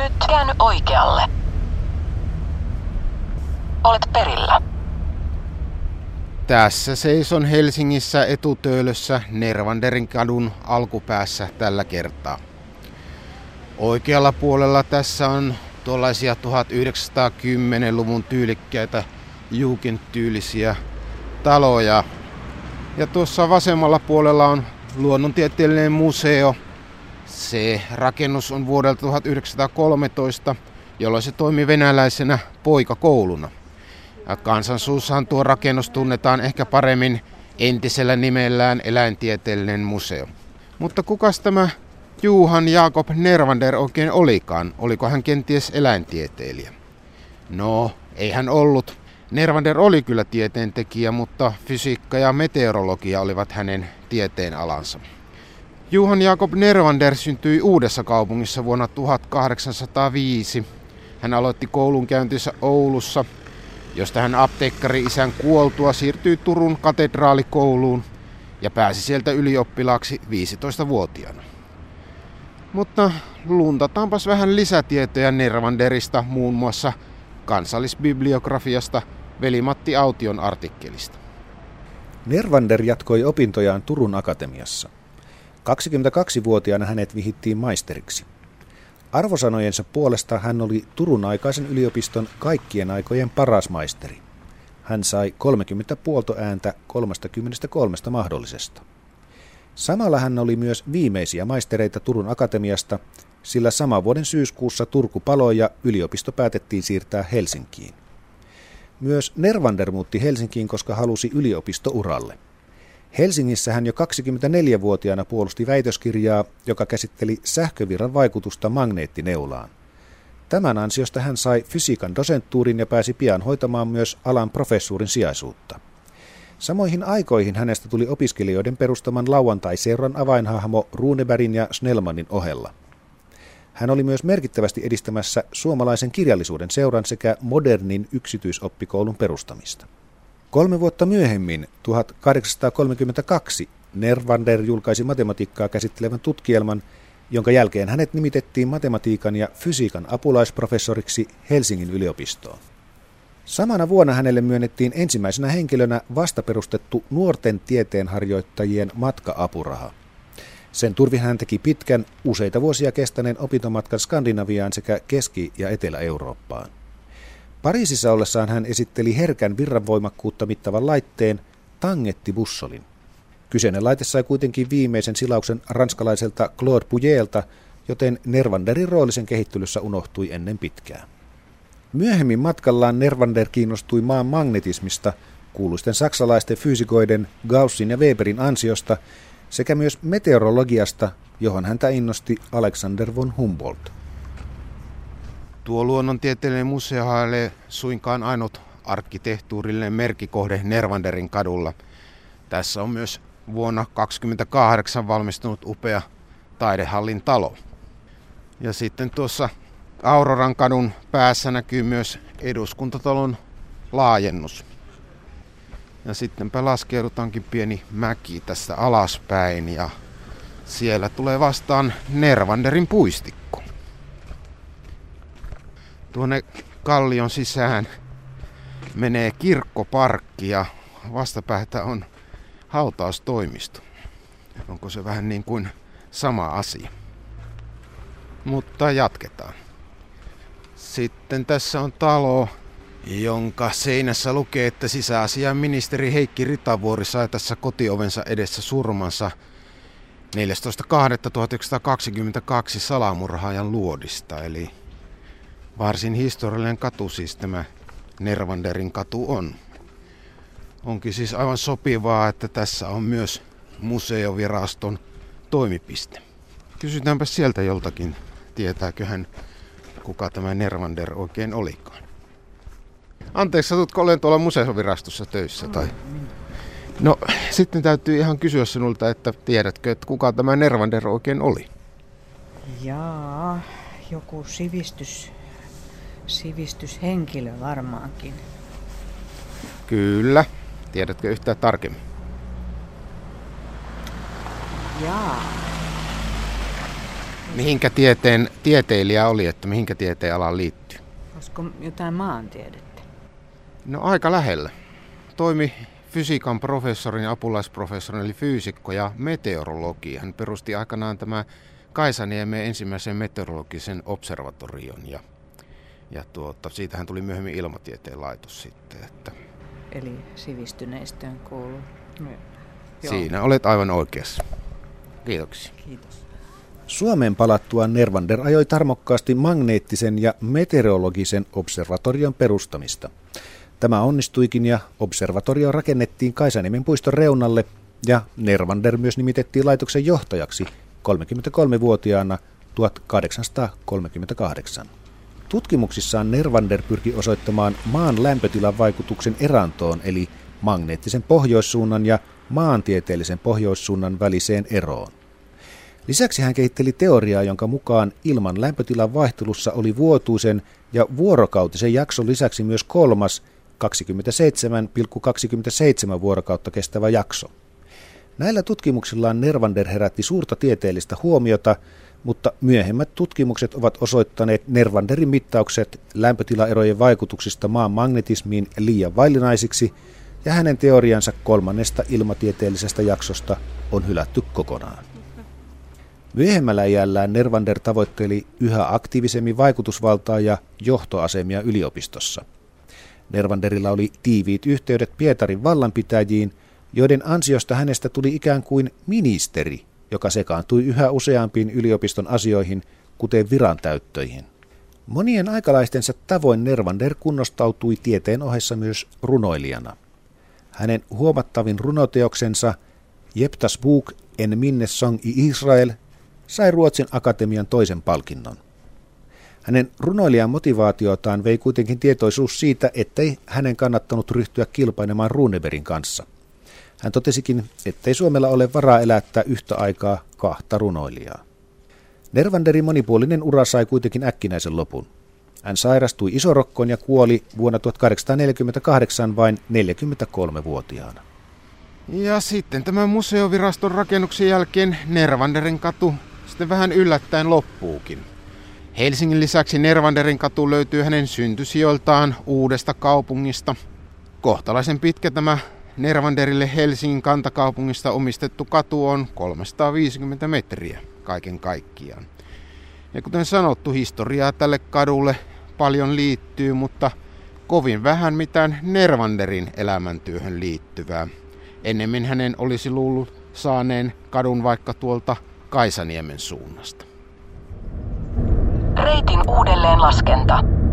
nyt käänny oikealle. Olet perillä. Tässä seison Helsingissä Etutöölössä Nervanderin kadun alkupäässä tällä kertaa. Oikealla puolella tässä on tuollaisia 1910-luvun tyylikkäitä jugendtyylisiä taloja. Ja tuossa vasemmalla puolella on luonnontieteellinen museo. Se rakennus on vuodelta 1913, jolloin se toimi venäläisenä poikakouluna. Ja kansansuussahan tuo rakennus tunnetaan ehkä paremmin entisellä nimellään eläintieteellinen museo. Mutta kukas tämä Johan Jakob Nervander oikein olikaan? Oliko hän kenties eläintieteilijä? No, ei hän ollut. Nervander oli kyllä tieteentekijä, mutta fysiikka ja meteorologia olivat hänen tieteenalansa. Johan Jakob Nervander syntyi Uudessakaupungissa vuonna 1805. Hän aloitti koulunkäyntinsä Oulussa, josta hän apteekkari-isän kuoltua siirtyi Turun katedraalikouluun ja pääsi sieltä ylioppilaaksi 15-vuotiaana. Mutta luntataanpas vähän lisätietoja Nervanderista, muun muassa kansallisbibliografiasta Veli-Matti Aution artikkelista. Nervander jatkoi opintojaan Turun Akatemiassa. 22-vuotiaana hänet vihittiin maisteriksi. Arvosanojensa puolesta hän oli Turun aikaisen yliopiston kaikkien aikojen paras maisteri. Hän sai 30 puoltoääntä 33 mahdollisesta. Samalla hän oli myös viimeisiä maistereita Turun Akatemiasta, sillä saman vuoden syyskuussa Turku paloi ja yliopisto päätettiin siirtää Helsinkiin. Myös Nervander muutti Helsinkiin, koska halusi yliopistouralle. Helsingissä hän jo 24-vuotiaana puolusti väitöskirjaa, joka käsitteli sähkövirran vaikutusta magneettineulaan. Tämän ansiosta hän sai fysiikan dosenttuurin ja pääsi pian hoitamaan myös alan professuurin sijaisuutta. Samoihin aikoihin hänestä tuli opiskelijoiden perustaman lauantai-seuran avainhahmo Runebergin ja Snellmanin ohella. Hän oli myös merkittävästi edistämässä suomalaisen kirjallisuuden seuran sekä modernin yksityisoppikoulun perustamista. 3 vuotta myöhemmin, 1832, Nervander julkaisi matematiikkaa käsittelevän tutkielman, jonka jälkeen hänet nimitettiin matematiikan ja fysiikan apulaisprofessoriksi Helsingin yliopistoon. Samana vuonna hänelle myönnettiin ensimmäisenä henkilönä vastaperustettu nuorten tieteenharjoittajien matka-apuraha. Sen turvin hän teki pitkän, useita vuosia kestäneen opintomatkan Skandinaviaan sekä Keski- ja Etelä-Eurooppaan. Pariisissa ollessaan hän esitteli herkän virranvoimakkuutta mittavan laitteen tangettibussolin. Kyseinen laite sai kuitenkin viimeisen silauksen ranskalaiselta Claude Pujelta, joten Nervanderin rooli sen kehittelyssä unohtui ennen pitkää. Myöhemmin matkallaan Nervander kiinnostui maan magnetismista kuuluisten saksalaisten fyysikoiden Gaussin ja Weberin ansiosta sekä myös meteorologiasta, johon häntä innosti Alexander von Humboldt. Tuo luonnontieteellinen museo ei ole suinkaan ainut arkkitehtuurillinen merkkikohde Nervanderin kadulla. Tässä on myös vuonna 1928 valmistunut upea taidehallin talo. Ja sitten tuossa Auroran kadun päässä näkyy myös eduskuntatalon laajennus. Ja sittenpä laskeudutaankin pieni mäki tästä alaspäin ja siellä tulee vastaan Nervanderin puistikko. Tuonne kallion sisään menee kirkkoparkki ja vastapäätä on hautaustoimisto. Onko se vähän niin kuin sama asia? Mutta jatketaan. Sitten tässä on talo, jonka seinässä lukee, että sisäasiainministeri Heikki Ritavuori sai tässä kotiovensa edessä surmansa 14.2.1922 salamurhaajan luodista. Eli varsin historiallinen katu siis tämä Nervanderin katu on. Onkin siis aivan sopivaa, että tässä on myös museoviraston toimipiste. Kysytäänpä sieltä joltakin, tietääkö hän, kuka tämä Nervander oikein olikaan. Anteeksi, satutko olen tuolla museovirastossa töissä? Tai? No, sitten täytyy ihan kysyä sinulta, että tiedätkö, että kuka tämä Nervander oikein oli? Jaa, joku sivistyshenkilö varmaankin. Kyllä. Tiedätkö yhtään tarkemmin? Jaa. Mihinkä tieteilijä oli, että mihinkä tieteen alaan liittyy? Olisiko jotain maantiedettä? No aika lähellä. Toimi fysiikan professorin, apulaisprofessorin eli fyysikko ja meteorologi. Hän perusti aikanaan tämä Kaisaniemen ensimmäisen meteorologisen observatorion ja siitähän tuli myöhemmin ilmatieteen laitos sitten. Eli sivistyneistöön kuuluu. Siinä olet aivan oikeassa. Kiitoksia. Kiitos. Suomeen palattuaan Nervander ajoi tarmokkaasti magneettisen ja meteorologisen observatorion perustamista. Tämä onnistuikin ja observatorio rakennettiin Kaisaniemen puiston reunalle ja Nervander myös nimitettiin laitoksen johtajaksi 33-vuotiaana 1838. Tutkimuksissaan Nervander pyrki osoittamaan maan lämpötilan vaikutuksen erantoon eli magneettisen pohjoissuunnan ja maantieteellisen pohjoissuunnan väliseen eroon. Lisäksi hän kehitteli teoriaa, jonka mukaan ilman lämpötilan vaihtelussa oli vuotuisen ja vuorokautisen jakson lisäksi myös kolmas 27,27 vuorokautta kestävä jakso. Näillä tutkimuksillaan Nervander herätti suurta tieteellistä huomiota, mutta myöhemmät tutkimukset ovat osoittaneet Nervanderin mittaukset lämpötilaerojen vaikutuksista maan magnetismiin liian vaillinaisiksi ja hänen teoriansa kolmannesta ilmatieteellisestä jaksosta on hylätty kokonaan. Myöhemmällä iällään Nervander tavoitteli yhä aktiivisemmin vaikutusvaltaa ja johtoasemia yliopistossa. Nervanderilla oli tiiviit yhteydet Pietarin vallanpitäjiin, joiden ansiosta hänestä tuli ikään kuin ministeri, joka sekaantui yhä useampiin yliopiston asioihin, kuten virantäyttöihin. Monien aikalaistensa tavoin Nervander kunnostautui tieteen ohessa myös runoilijana. Hänen huomattavin runoteoksensa Jeptas bok en minnessång i Israel sai Ruotsin akatemian toisen palkinnon. Hänen runoilijan motivaatiotaan vei kuitenkin tietoisuus siitä, ettei hänen kannattanut ryhtyä kilpailemaan Runebergin kanssa. Hän totesikin, ettei Suomella ole varaa elättää yhtä aikaa kahta runoilijaa. Nervanderin monipuolinen ura sai kuitenkin äkkinäisen lopun. Hän sairastui isorokkoon ja kuoli vuonna 1848 vain 43-vuotiaana. Ja sitten tämän museoviraston rakennuksen jälkeen Nervanderin katu sitten vähän yllättäen loppuukin. Helsingin lisäksi Nervanderin katu löytyy hänen syntysijoiltaan Uudesta kaupungista. Kohtalaisen pitkä tämä Nervanderille Helsingin kantakaupungista omistettu katu on 350 metriä kaiken kaikkiaan. Ja kuten sanottu, historiaa tälle kadulle paljon liittyy, mutta kovin vähän mitään Nervanderin elämäntyöhön liittyvää. Ennemmin hänen olisi luullut saaneen kadun vaikka tuolta Kaisaniemen suunnasta. Reitin uudelleenlaskenta.